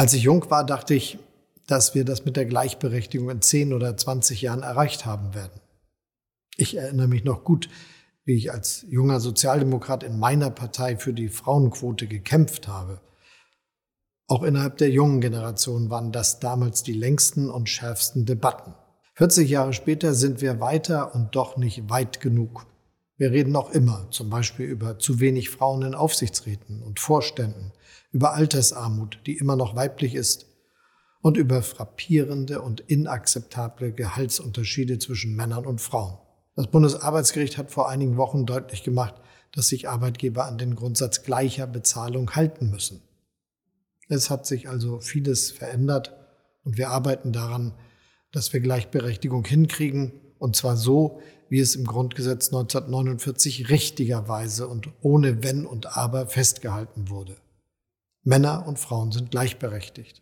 Als ich jung war, dachte ich, dass wir das mit der Gleichberechtigung in 10 oder 20 Jahren erreicht haben werden. Ich erinnere mich noch gut, wie ich als junger Sozialdemokrat in meiner Partei für die Frauenquote gekämpft habe. Auch innerhalb der jungen Generation waren das damals die längsten und schärfsten Debatten. 40 Jahre später sind wir weiter und doch nicht weit genug. Wir reden noch immer zum Beispiel über zu wenig Frauen in Aufsichtsräten und Vorständen, über Altersarmut, die immer noch weiblich ist, und über frappierende und inakzeptable Gehaltsunterschiede zwischen Männern und Frauen. Das Bundesarbeitsgericht hat vor einigen Wochen deutlich gemacht, dass sich Arbeitgeber an den Grundsatz gleicher Bezahlung halten müssen. Es hat sich also vieles verändert und wir arbeiten daran, dass wir Gleichberechtigung hinkriegen, und zwar so, wie es im Grundgesetz 1949 richtigerweise und ohne Wenn und Aber festgehalten wurde. Männer und Frauen sind gleichberechtigt.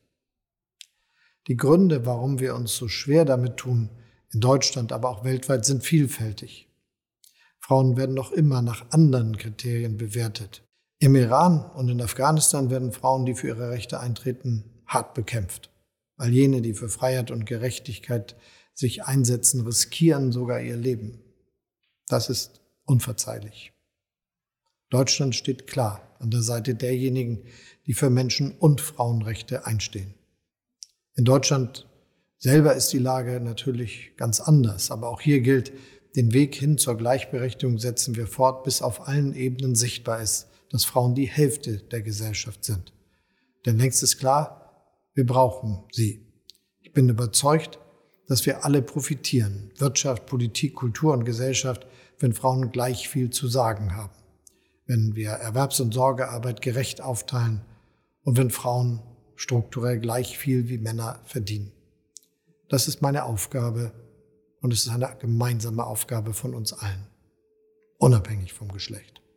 Die Gründe, warum wir uns so schwer damit tun, in Deutschland, aber auch weltweit, sind vielfältig. Frauen werden noch immer nach anderen Kriterien bewertet. Im Iran und in Afghanistan werden Frauen, die für ihre Rechte eintreten, hart bekämpft. Weil jene, die für Freiheit und Gerechtigkeit sich einsetzen, riskieren sogar ihr Leben. Das ist unverzeihlich. Deutschland steht klar an der Seite derjenigen, die für Menschen- und Frauenrechte einstehen. In Deutschland selber ist die Lage natürlich ganz anders, aber auch hier gilt, den Weg hin zur Gleichberechtigung setzen wir fort, bis auf allen Ebenen sichtbar ist, dass Frauen die Hälfte der Gesellschaft sind. Denn längst ist klar, wir brauchen sie. Ich bin überzeugt, dass wir alle profitieren, Wirtschaft, Politik, Kultur und Gesellschaft, wenn Frauen gleich viel zu sagen haben, wenn wir Erwerbs- und Sorgearbeit gerecht aufteilen und wenn Frauen strukturell gleich viel wie Männer verdienen. Das ist meine Aufgabe und es ist eine gemeinsame Aufgabe von uns allen, unabhängig vom Geschlecht.